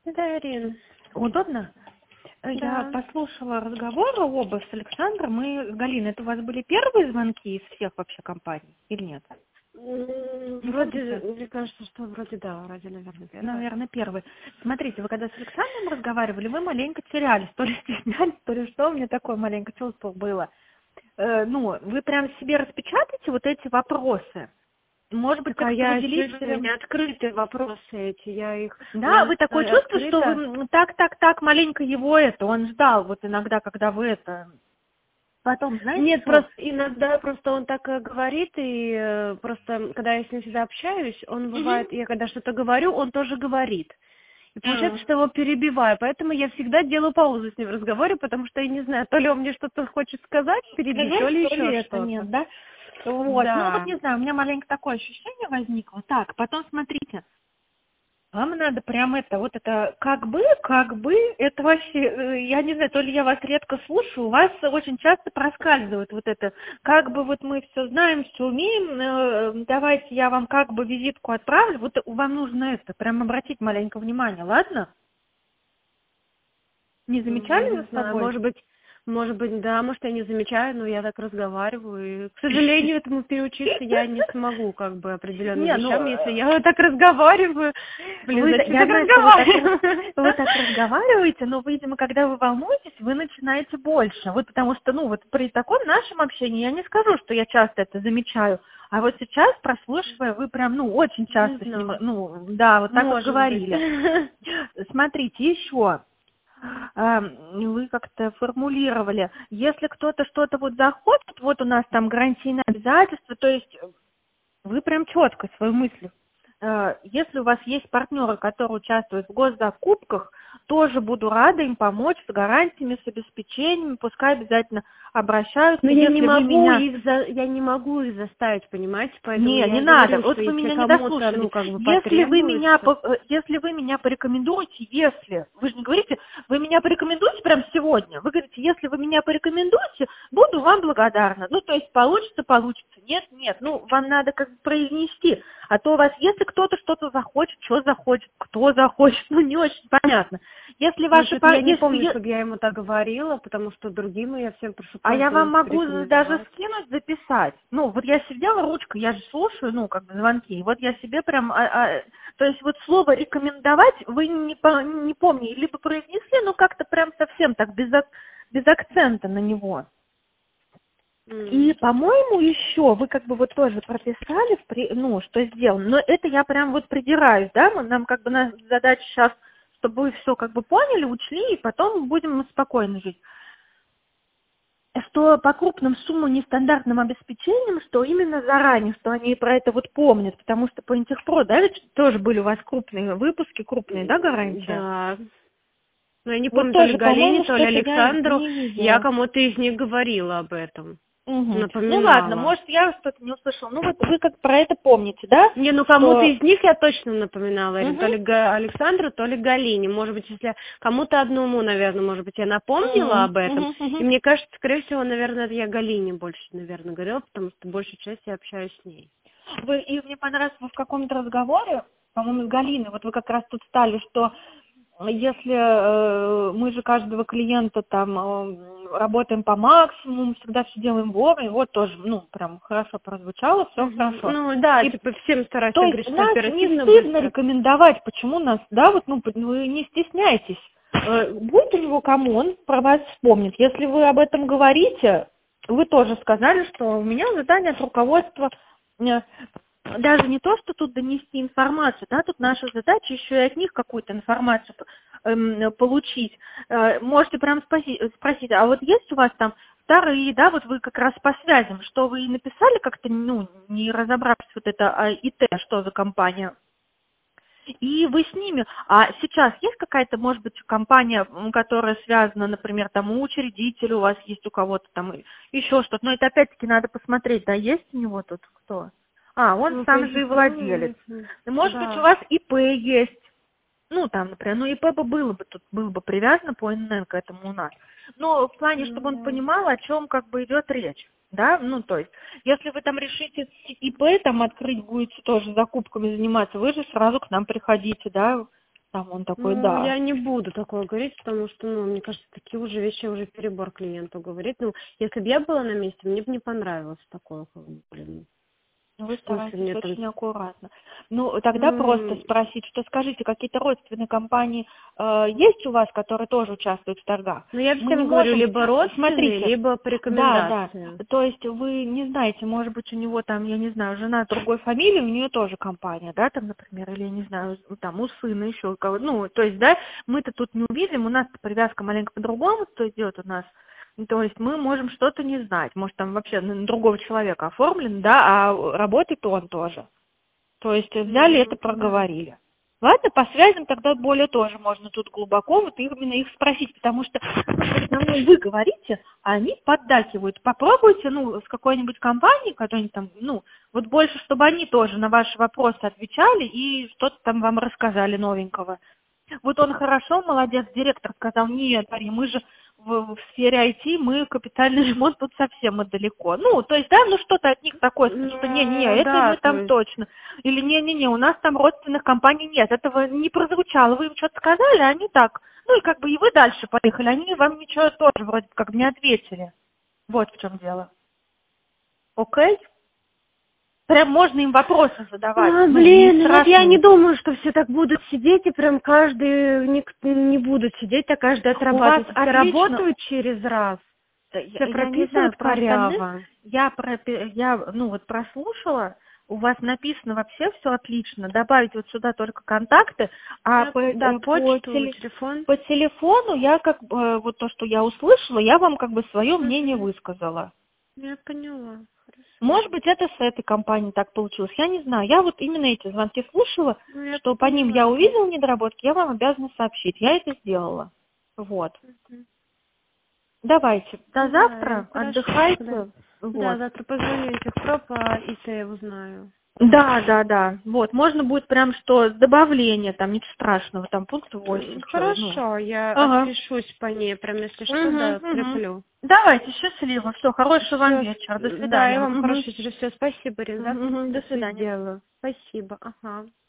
Да, Ирина. Удобно? Я Да. послушала разговоры оба с Александром и с Галиной. Это у вас были первые звонки из всех вообще компаний или нет? Не Вроде, помните? мне кажется, что вроде да, наверное, первое. Наверное, первый. Смотрите, вы когда с Александром разговаривали, вы маленько терялись, то ли стеснялись, то ли что, у меня такое маленькое чувство было. Вы прям себе распечатаете вот эти вопросы. Может быть, Так, а как-то я выделить чувствую, у прям... меня открытые вопросы эти, я их Да, вы такое чувство, что открыто. вы так, маленько его он ждал, вот иногда, когда вы потом, знаете Нет, что? просто иногда просто он так говорит, и просто, когда я с ним всегда общаюсь, он бывает, я когда что-то говорю, он тоже говорит. И получается, что его перебиваю, поэтому я всегда делаю паузу с ним в разговоре, потому что я не знаю, то ли он мне что-то хочет сказать, перебить, то ли То ли еще это что-то. нет, да? Вот, Да. не знаю, у меня маленько такое ощущение возникло. Так, потом смотрите, вам надо прям как бы, это вообще, я не знаю, то ли я вас редко слушаю, у вас очень часто проскальзывает вот это, как бы вот мы все знаем, все умеем, давайте я вам как бы визитку отправлю, вот вам нужно прям обратить маленько внимание, ладно? Не замечали Не за знаю, собой? может быть, да, может, я не замечаю, но я так разговариваю. И, к сожалению, этому переучиться я не смогу, как бы, определенным Не, вещам, если я так разговариваю. Блин, зачем я так знаю, что разговариваю? вы так разговариваете, но, видимо, когда вы волнуетесь, вы начинаете больше. Вот потому что, вот при таком нашем общении я не скажу, что я часто это замечаю. А вот сейчас, прослушивая, вы прям, очень Не часто с ним, знаю. да, вот так вот Может быть. говорили. Смотрите, еще. Вы как-то формулировали, если кто-то что-то вот захочет, вот у нас там гарантийное обязательство, то есть вы прям четко свою мысль. Если у вас есть партнеры, которые участвуют в госзакупках, тоже буду рада им помочь с гарантиями, с обеспечениями, пускай обязательно обращаются. Но Если вы меня... я не могу их заставить, понимаете, поэтому Не, я не и надо. говорю, Вот что вы если меня не кому-то, дослушали. как бы Если потребуется. вы меня порекомендуете, вы же не говорите, вы меня порекомендуете прямо сегодня. Вы говорите, если вы меня порекомендуете, буду вам благодарна. То есть получится. Нет. Вам надо как бы произнести. А то у вас, если кто-то что-то захочет, что захочет, кто захочет, не очень понятно. Если Ну, ваши... что-то я не помню, чтобы я ему так говорила, потому что другим я всем прошу А я вам пользоваться, могу даже рекомендовать. скинуть, записать. Вот я сидела ручкой, я же слушаю, как бы звонки. И вот я себе прям, то есть вот слово рекомендовать вы не помните, либо произнесли, как-то прям совсем так без акцента на него. И, по-моему, еще вы как бы вот тоже прописали, что сделано. Но это я прям вот придираюсь, да, нам как бы задача сейчас, чтобы вы все как бы поняли, учли, и потом будем спокойно жить. Что по крупным суммам нестандартным обеспечениям, что именно заранее, что они про это вот помнят, потому что по Интерпро, да, ведь тоже были у вас крупные выпуски, крупные, да, гарантии? Да. Но я не Вот помню, то ли тоже, Галине, по-моему, то ли что-то я Александру. не Я видела. кому-то из них говорила об этом. Угу. Ладно, Напоминала. может, я что-то не услышала. Вот вы как про это помните, да? Не, кому-то Что... из них я точно напоминала, Ирин, Угу. то ли Александру, то ли Галине. Может быть, если кому-то одному, наверное, может быть, я напомнила об этом. И мне кажется, скорее всего, наверное, это я Галине больше, наверное, говорила, потому что большую часть я общаюсь с ней. И мне понравилось, вы в каком-то разговоре, по-моему, с Галиной, вот вы как раз тут стали, что если мы же каждого клиента там работаем по максимуму, всегда все делаем вовремя, вот тоже, прям хорошо прозвучало, все хорошо. Да, И, всем стараюсь то говорить, есть что нас не оперативно, стыдно быстро. рекомендовать, почему нас, да, вы не стесняйтесь. Будет у него кому, он про вас вспомнит. Если вы об этом говорите, вы тоже сказали, что у меня задание от руководства даже не то, что тут донести информацию, да, тут наша задача еще и от них какую-то информацию получить. Можете прям спросить, а вот есть у вас там вторые, да, вот вы как раз по связям, что вы написали как-то, не разобравшись вот это ИТ, что за компания, и вы с ними. А сейчас есть какая-то, может быть, компания, которая связана, например, там у учредителя у вас есть, у кого-то там еще что-то, но это опять-таки надо посмотреть, да, есть у него тут кто? Он По сам же и владелец. электронным, Может быть, у да. вас ИП есть. Там, например, ИП было бы привязано по НН к этому у нас. Но в плане, чтобы он Да. понимал, о чем как бы идет речь. Да, то есть, если вы там решите ИП там открыть, будете тоже закупками заниматься, вы же сразу к нам приходите, да, Там он такой, Ну, да. я не буду такое говорить, потому что, ну, мне кажется, такие уже вещи уже перебор клиенту говорить. Ну, если бы я была на месте, мне бы не понравилось такое, как бы, блин. Вы В смысле, стараетесь мне там... очень аккуратно. Ну, тогда просто Ну, спросить, что скажите, какие-то родственные компании есть у вас, которые тоже участвуют в торгах? ну, я Мы не всем говорю, можем, либо родственные, смотрите, либо по да, рекомендации. то есть вы не знаете, может быть, у него там, я не знаю, жена другой фамилии, у нее тоже компания, да, там, например, или, я не знаю, там, у сына еще у кого, ну, то есть, да, мы-то тут не увидим, у нас привязка маленько по-другому идет у нас. То есть мы можем что-то не знать, может там вообще на другого человека оформлен, да, а работает он тоже. То есть взяли это, проговорили. Ладно, по связям тогда более тоже можно тут глубоко вот именно их спросить, потому что в основном вы говорите, а они поддакивают. Попробуйте, ну, с какой-нибудь компанией, которой-нибудь там, ну, вот больше, чтобы они тоже на ваши вопросы отвечали и что-то там вам рассказали новенького. Вот он хорошо, молодец, директор сказал, нет, Мария, мы же в сфере IT, мы капитальный ремонт тут совсем мы далеко. Ну, то есть, да, ну что-то от них такое, что не-не, Ну, это да, мы то там есть... точно. Или не-не-не, у нас там родственных компаний нет, этого не прозвучало. Вы им что-то сказали, а они так. Ну и как бы и вы дальше поехали, они вам ничего тоже вроде как не ответили. Вот в чем дело. Окей? Прям можно им вопросы задавать, А, ну, не блин, ну вот я не страшные. думаю, что все так будут сидеть, и прям каждый не будут сидеть, а каждый У вас отрабатывать. Все отлично. работают через раз, Да, все я не знаю прописывают про остальных, коряво. я, ну вот прослушала, у вас написано вообще все отлично, добавить вот сюда только контакты, а Да, почту, телефон. по телефону я как бы, вот то, что я услышала, я вам как бы свое мнение Мгм. высказала. Я поняла. Хорошо. Может быть, это с этой компанией так получилось, я не знаю. Я вот именно эти звонки слушала, Ну, я что по ним поняла. я увидела недоработки, я вам обязана сообщить. Я это сделала. Вот. Мгм. Давайте, до Да, завтра, хорошо. Да. отдыхайте. Да, Вот. завтра позвоню техпроп, и я узнаю. Да. Вот, можно будет прям что, добавление, там, ничего страшного, там, пункт 8, что, ну. Хорошо, я Ага. отпишусь по ней, прям если что, да, Угу. скреплю. Давайте, счастливо, все, хорошего вам Все, вечера, до да, и свидания. вам Мгм. хорошего вечера. Все, спасибо, Рин. Завтра До все свидания. сделаю. Спасибо. Ага.